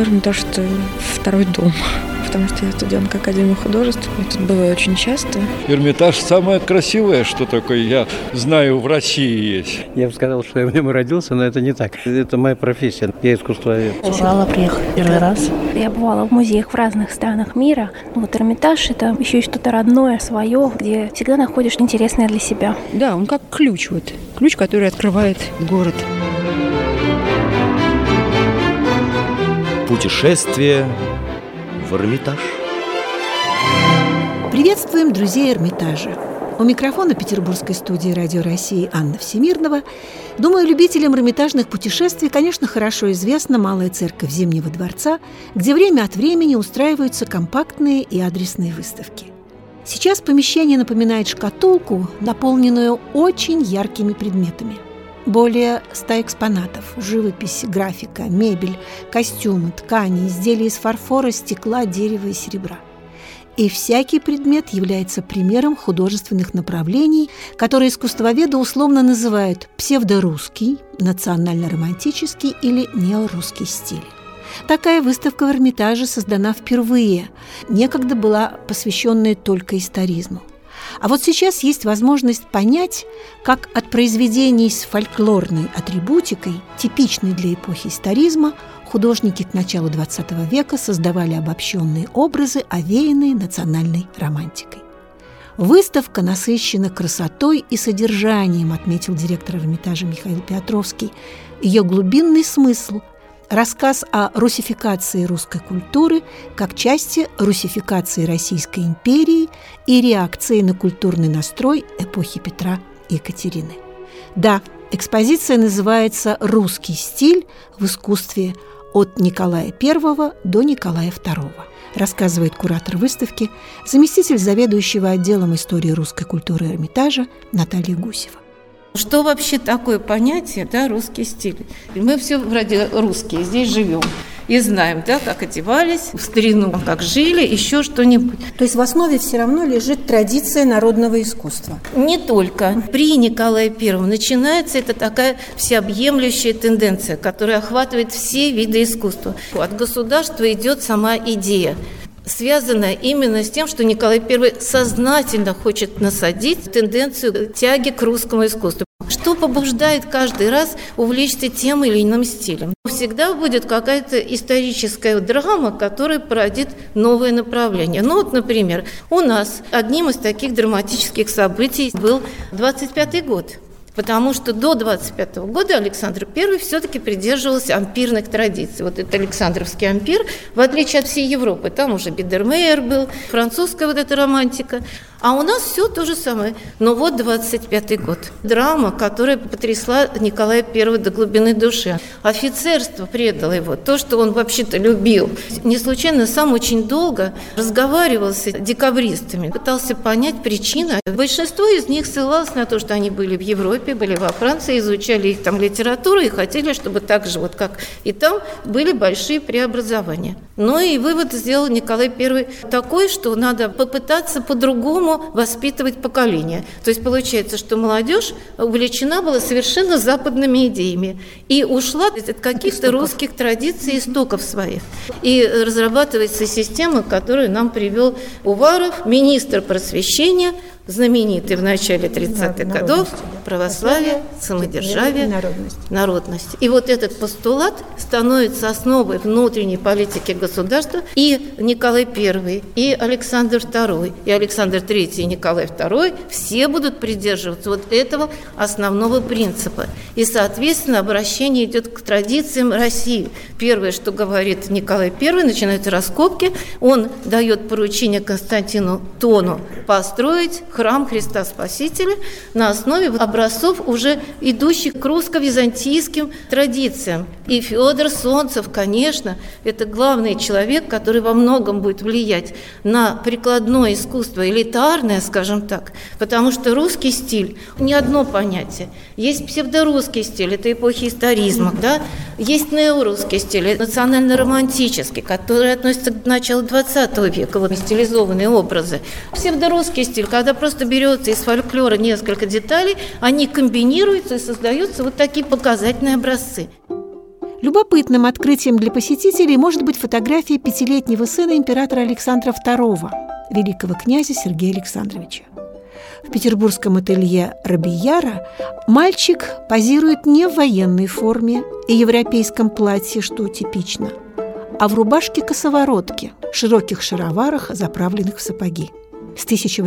мне Эрмитаж – это второй дом, потому что я студентка Академии художеств. Я тут бываю очень часто. Эрмитаж самое красивое, что такое, я знаю, в России есть. Я бы сказал, что я в нем родился, но это не так. Это моя профессия. Я искусствовед. С Урала приехал первый раз. Я бывала в музеях в разных странах мира. Вот Эрмитаж – это еще и что-то родное, свое, где всегда находишь интересное для себя. Да, он как ключ, ключ, который открывает город. Путешествие в Эрмитаж. Приветствуем друзей Эрмитажа. У микрофона петербургской студии «Радио России» Анна Всемирнова. Думаю, любителям эрмитажных путешествий, конечно, хорошо известна Малая церковь Зимнего дворца, где время от времени устраиваются компактные и адресные выставки. Сейчас помещение напоминает шкатулку, наполненную очень яркими предметами. Более 100 экспонатов – живопись, графика, мебель, костюмы, ткани, изделия из фарфора, стекла, дерева и серебра. И всякий предмет является примером художественных направлений, которые искусствоведы условно называют псевдорусский, национально-романтический или неорусский стиль. Такая выставка в Эрмитаже создана впервые, некогда была посвященная только историзму. А вот сейчас есть возможность понять, как от произведений с фольклорной атрибутикой, типичной для эпохи историзма, художники к началу XX века создавали обобщенные образы, овеянные национальной романтикой. Выставка насыщена красотой и содержанием, отметил директор Эрмитажа Михаил Петровский. Ее глубинный смысл – рассказ о русификации русской культуры как части русификации Российской империи и реакции на культурный настрой эпохи Петра и Екатерины. Да, экспозиция называется «Русский стиль в искусстве от Николая I до Николая II», рассказывает куратор выставки, заместитель заведующего отделом истории русской культуры Эрмитажа Наталья Гусева. Что вообще такое понятие, русский стиль? Мы все вроде русские, здесь живем и знаем, как одевались в старину, как жили, еще что-нибудь. То есть в основе все равно лежит традиция народного искусства? Не только. При Николае I начинается это такая всеобъемлющая тенденция, которая охватывает все виды искусства. От государства идет сама идея, связанная именно с тем, что Николай I сознательно хочет насадить тенденцию тяги к русскому искусству. Что побуждает каждый раз увлечься тем или иным стилем? Всегда будет какая-то историческая драма, которая породит новое направление. Например, у нас одним из таких драматических событий был 25-й год. Потому что до 25 года Александр I все-таки придерживался ампирных традиций. Вот это Александровский ампир, в отличие от всей Европы. Там уже Бидермейер был, французская эта романтика. А у нас все то же самое. Но 25-й год. Драма, которая потрясла Николая I до глубины души. Офицерство предало его, то, что он вообще-то любил. Не случайно сам очень долго разговаривал с декабристами, пытался понять причины. Большинство из них ссылалось на то, что они были в Европе, были во Франции, изучали их там литературу и хотели, чтобы так же, как и там, были большие преобразования. Но и вывод сделал Николай I такой, что надо попытаться по-другому воспитывать поколение. То есть получается, что молодежь увлечена была совершенно западными идеями и ушла от каких-то русских традиций, истоков своих. И разрабатывается система, которую нам привел Уваров, министр просвещения, знаменитый в начале 30-х годов, православие, самодержавие, народность. И вот этот постулат становится основой внутренней политики государства. И Николай I, и Александр II, и Александр III, и Николай II все будут придерживаться вот этого основного принципа. И, соответственно, обращение идет к традициям России. Первое, что говорит Николай I, начинаются раскопки, он дает поручение Константину Тону построить храм Христа Спасителя на основе образцов, уже идущих к русско-византийским традициям. И Федор Солнцев, конечно, это главный человек, который во многом будет влиять на прикладное искусство, элитарное, скажем так, потому что русский стиль – не одно понятие. Есть псевдорусский стиль, это эпохи историзма, есть неорусский стиль, национально-романтический, который относится к началу XX века, стилизованные образы. Псевдорусский стиль, когда просто берется из фольклора несколько деталей, они комбинируются и создаются вот такие показательные образцы. Любопытным открытием для посетителей может быть фотография 5-летнего сына императора Александра II, великого князя Сергея Александровича. В петербургском ателье Робийяра мальчик позирует не в военной форме и европейском платье, что типично, а в рубашке-косоворотке, широких шароварах, заправленных в сапоги. С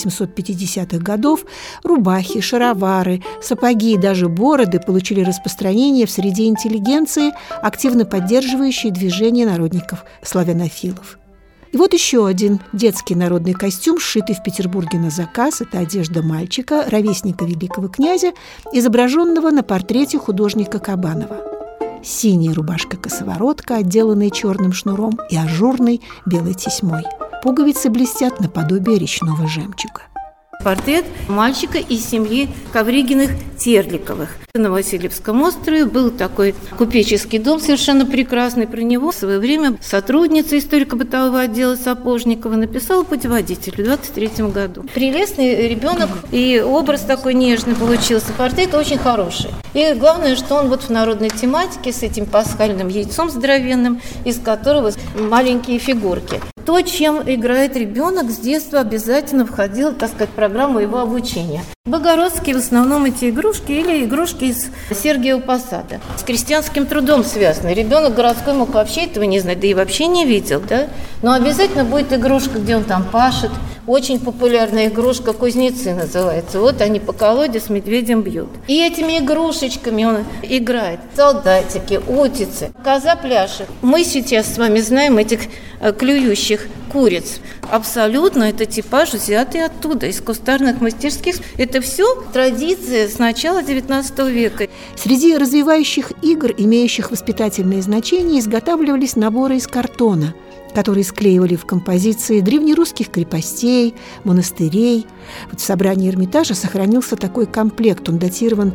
1850-х годов рубахи, шаровары, сапоги и даже бороды получили распространение в среде интеллигенции, активно поддерживающей движение народников-славянофилов. И вот еще один детский народный костюм, сшитый в Петербурге на заказ. Это одежда мальчика, ровесника великого князя, изображенного на портрете художника Кабанова. Синяя рубашка-косоворотка, отделанная черным шнуром и ажурной белой тесьмой. Пуговицы блестят наподобие речного жемчуга. Портрет мальчика из семьи Ковригиных-Терликовых. На Васильевском острове был такой купеческий дом, совершенно прекрасный. Про него в свое время сотрудница историко-бытового отдела Сапожникова написала путеводитель в 1923 году. Прелестный ребенок, и образ такой нежный получился. Портрет очень хороший. И главное, что он вот в народной тематике с этим пасхальным яйцом здоровенным, из которого маленькие фигурки. То, чем играет ребенок, с детства обязательно входило, так сказать, в программу его обучения. Богородские в основном эти игрушки или игрушки из Сергиева Посада. С крестьянским трудом связаны. Ребенок городской мог вообще этого не знать, да и вообще не видел, да? Но обязательно будет игрушка, где он там пашет. Очень популярная игрушка «Кузнецы» называется. Вот они по колоде с медведем бьют. И этими игрушечками он играет. Солдатики, утицы, коза пляшет. Мы сейчас с вами знаем этих клюющих куриц. Абсолютно это типаж, взятый оттуда, из кустарных мастерских. Это все традиция с начала XIX века. Среди развивающих игр, имеющих воспитательное значение, изготавливались наборы из картона, которые склеивали в композиции древнерусских крепостей, монастырей. Вот в собрании Эрмитажа сохранился такой комплект. Он датирован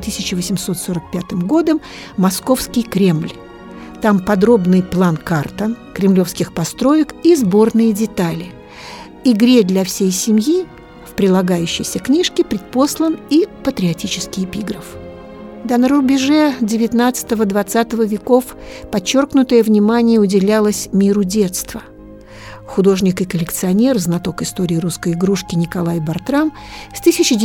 1845 годом «Московский Кремль». Там подробный план-карта кремлевских построек и сборные детали. Игре для всей семьи в прилагающейся книжке предпослан и патриотический эпиграф. Да, на рубеже XIX-XX веков подчеркнутое внимание уделялось миру детства. Художник и коллекционер, знаток истории русской игрушки Николай Бартрам с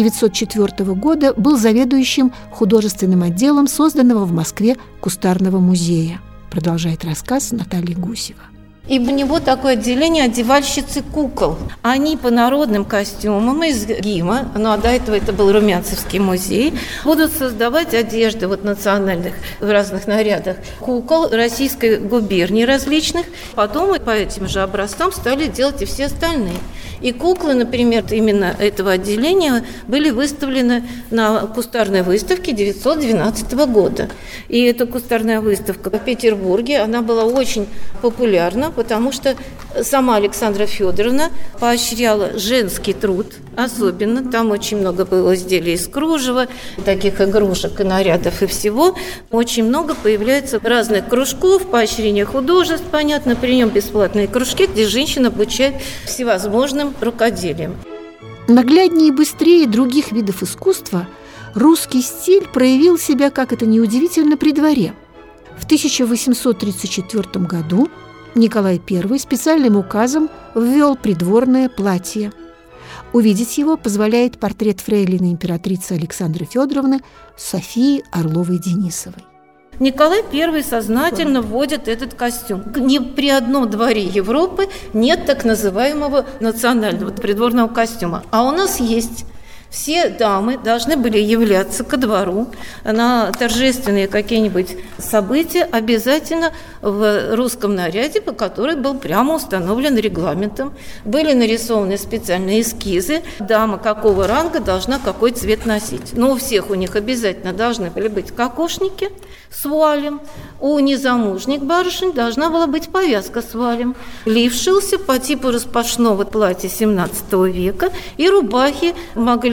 1904 года был заведующим художественным отделом созданного в Москве Кустарного музея. Продолжает рассказ Наталья Гусева. И у него такое отделение одевальщицы кукол. Они по народным костюмам из ГИМа, ну а до этого это был Румянцевский музей, будут создавать одежды вот национальных в разных нарядах кукол российской губернии различных. Потом по этим же образцам стали делать и все остальные. И куклы, например, именно этого отделения были выставлены на кустарной выставке 1912 года. И эта кустарная выставка в Петербурге, она была очень популярна, потому что сама Александра Федоровна поощряла женский труд особенно. Там очень много было изделий из кружева, таких игрушек и нарядов и всего. Очень много появляется разных кружков, поощрения художеств, понятно, при нем бесплатные кружки, где женщин обучают всевозможным рукоделием. Нагляднее и быстрее других видов искусства русский стиль проявил себя, как это ни удивительно, при дворе. В 1834 году Николай I специальным указом ввел придворное платье. Увидеть его позволяет портрет фрейлины императрицы Александры Федоровны Софии Орловой-Денисовой. Николай I сознательно вводит этот костюм. Ни при одном дворе Европы нет так называемого национального придворного костюма. А у нас есть. Все дамы должны были являться ко двору на торжественные какие-нибудь события обязательно в русском наряде, по который был прямо установлен регламентом. Были нарисованы специальные эскизы. Дама какого ранга должна какой цвет носить. Но у всех у них обязательно должны были быть кокошники с вуалем. У незамужних барышень должна была быть повязка с вуалем. Лиф шился по типу распашного платья XVII века, и рубахи могли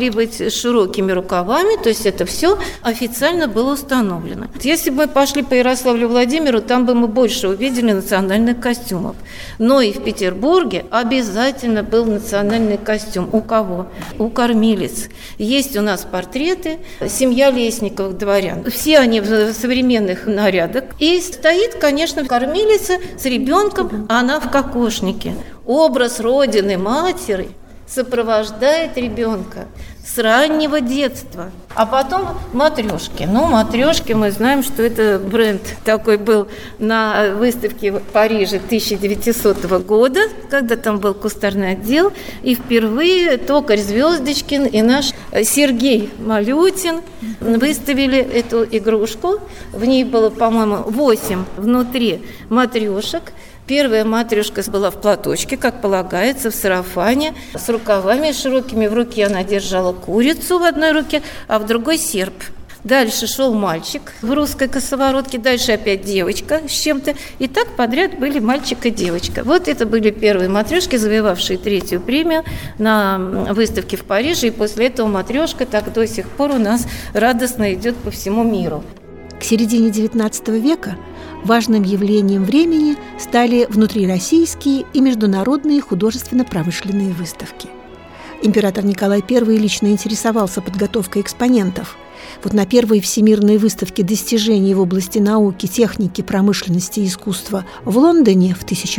могли быть с широкими рукавами, то есть это все официально было установлено. Если бы мы пошли по Ярославлю-Владимиру, там бы мы больше увидели национальных костюмов. Но и в Петербурге обязательно был национальный костюм. У кого? У кормилиц. Есть у нас портреты, семья Лесниковых дворян. Все они в современных нарядах. И стоит, конечно, кормилица с ребенком, а она в кокошнике. Образ родины, матери сопровождает ребенка с раннего детства. А потом матрешки. Матрешки, мы знаем, что это бренд такой был на выставке в Париже 1900 года, когда там был кустарный отдел. И впервые токарь Звездочкин и наш Сергей Малютин выставили эту игрушку. В ней было, по-моему, 8 внутри матрешек. Первая матрешка была в платочке, как полагается, в сарафане, с рукавами широкими. В руке она держала курицу в одной руке, а в другой серп. Дальше шел мальчик в русской косоворотке, дальше опять девочка с чем-то. И так подряд были мальчик и девочка. Вот это были первые матрешки, завоевавшие 3-ю премию на выставке в Париже. И после этого матрешка так до сих пор у нас радостно идет по всему миру. К середине XIX века важным явлением времени стали внутрироссийские и международные художественно-промышленные выставки. Император Николай I лично интересовался подготовкой экспонентов. Вот на первой Всемирной выставке достижений в области науки, техники, промышленности и искусства в Лондоне в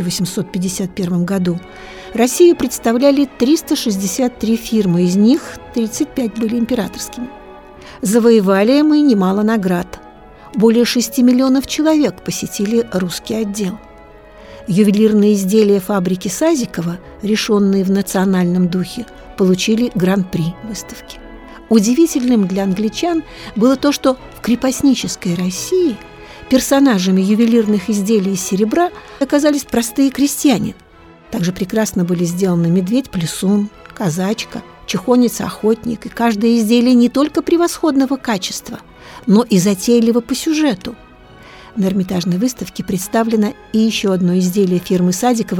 1851 году Россию представляли 363 фирмы, из них 35 были императорскими. Завоевали мы немало наград. Более 6 миллионов человек посетили русский отдел. Ювелирные изделия фабрики Сазикова, решенные в национальном духе, получили гран-при выставки. Удивительным для англичан было то, что в крепостнической России персонажами ювелирных изделий из серебра оказались простые крестьяне. Также прекрасно были сделаны медведь-плесун, казачка, чехонец-охотник, и каждое изделие не только превосходного качества, но и затейливо по сюжету. На Эрмитажной выставке представлено и еще одно изделие фирмы Садикова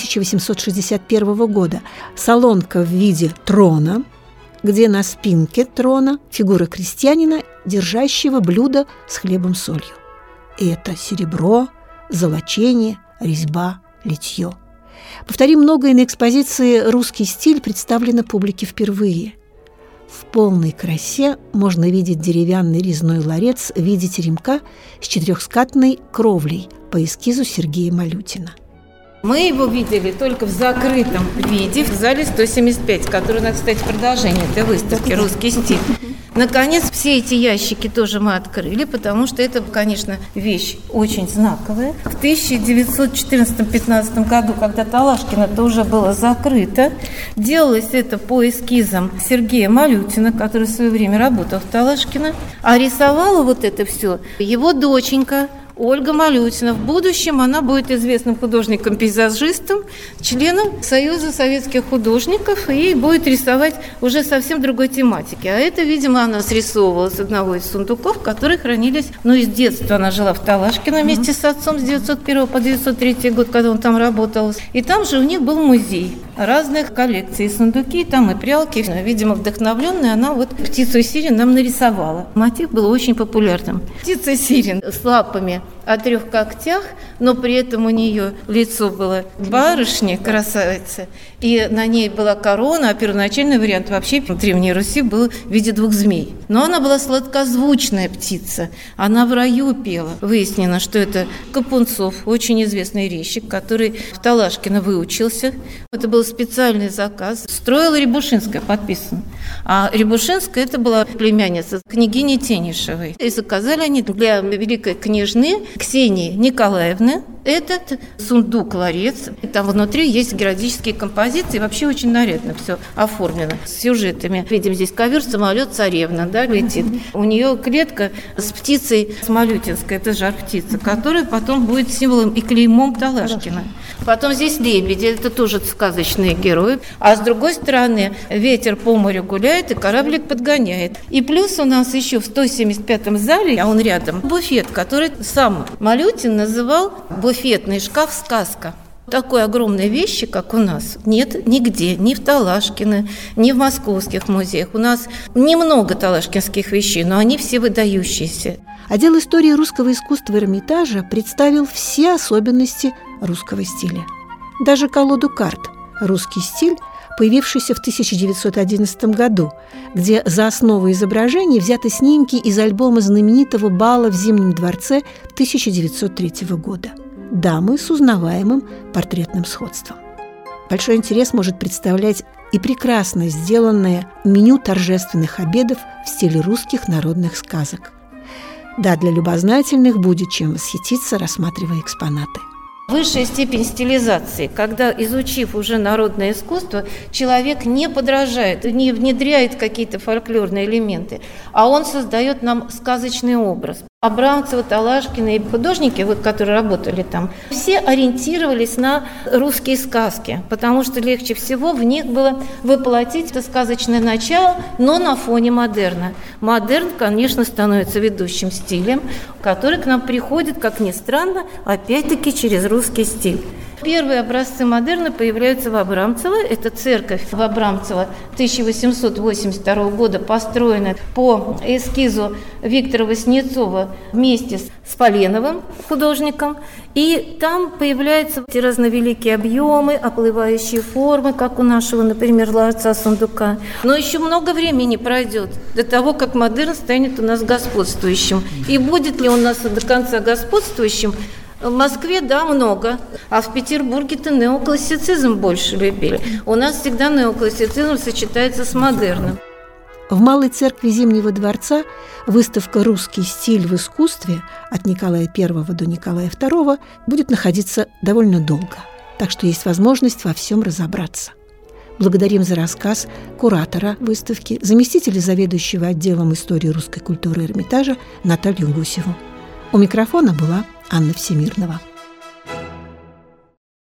1861 года – солонка в виде трона, где на спинке трона фигура крестьянина, держащего блюдо с хлебом-солью. И это серебро, золочение, резьба, литье. Повторим, многое на экспозиции «Русский стиль» представлено публике впервые. В полной красе можно видеть деревянный резной ларец в виде теремка с 4-скатной кровлей по эскизу Сергея Малютина. Мы его видели только в закрытом виде в зале 175, который у нас, кстати, продолжение этой выставки «Русский стиль». Наконец, все эти ящики тоже мы открыли, потому что это, конечно, вещь очень знаковая. В 1914-15 году, когда Талашкино-то уже было закрыто, делалось это по эскизам Сергея Малютина, который в свое время работал в Талашкино, а рисовала вот это все его доченька Ольга Малютина. В будущем она будет известным художником-пейзажистом, членом Союза советских художников и будет рисовать уже совсем другой тематики. А это, видимо, она срисовывала с одного из сундуков, которые хранились, с детства она жила в Талашкино вместе с отцом с 1901 по 1903 год, когда он там работал. И там же у них был музей разных коллекций, сундуки, там и прялки. Видимо, вдохновленная, она вот птицу сирен нам нарисовала. Мотив был очень популярным. Птица сирен с лапами о 3 когтях, но при этом у нее лицо было барышни, красавицы, и на ней была корона, а первоначальный вариант вообще в Древней Руси был в виде 2 змей. Но она была сладкозвучная птица, она в раю пела. Выяснено, что это Капунцов, очень известный резчик, который в Талашкино выучился. Это был специальный заказ. Строила Рябушинская, подписано. А Рябушинская это была племянница княгини Тенишевой. И заказали они для великой княжны Ксении Николаевны этот сундук-ларец. И там внутри есть героические композиции. Вообще очень нарядно все оформлено с сюжетами. Видим здесь ковер, самолет, царевна, летит. У нее клетка с птицей, с малютинской, это жар-птица, которая потом будет символом и клеймом Талашкина. Потом здесь лебеди, это тоже сказочные герои. А с другой стороны, ветер по морю гуляет и кораблик подгоняет. И плюс у нас еще в 175-м зале, а он рядом, буфет, который сам Малютин называл буфетный шкаф «Сказка». Такой огромной вещи, как у нас, нет нигде, ни в Талашкино, ни в московских музеях. У нас немного талашкинских вещей, но они все выдающиеся. Отдел истории русского искусства Эрмитажа представил все особенности русского стиля. Даже колоду карт «Русский стиль», появившийся в 1911 году, где за основу изображений взяты снимки из альбома знаменитого бала в Зимнем дворце 1903 года. Дамы с узнаваемым портретным сходством. Большой интерес может представлять и прекрасно сделанное меню торжественных обедов в стиле русских народных сказок. Да, для любознательных будет чем восхититься, рассматривая экспонаты. Высшая степень стилизации, когда, изучив уже народное искусство, человек не подражает, не внедряет какие-то фольклорные элементы, а он создает нам сказочный образ. Абрамцева, Талашкина и художники, которые работали там, все ориентировались на русские сказки, потому что легче всего в них было воплотить это сказочное начало, но на фоне модерна. Модерн, конечно, становится ведущим стилем, который к нам приходит, как ни странно, опять-таки через русский стиль. Первые образцы модерна появляются в Абрамцево. Это церковь в Абрамцево 1882 года, построена по эскизу Виктора Васнецова вместе с Поленовым, художником. И там появляются эти разновеликие объемы, оплывающие формы, как у нашего, например, ларца сундука. Но еще много времени пройдет до того, как модерн станет у нас господствующим. И будет ли он у нас до конца господствующим? В Москве, да, много, а в Петербурге-то неоклассицизм больше любили. У нас всегда неоклассицизм сочетается с модерном. В Малой церкви Зимнего дворца выставка «Русский стиль в искусстве» от Николая I до Николая II будет находиться довольно долго, так что есть возможность во всем разобраться. Благодарим за рассказ куратора выставки, заместителя заведующего отделом истории русской культуры Эрмитажа Наталью Гусеву. У микрофона была Анна Всемирнова.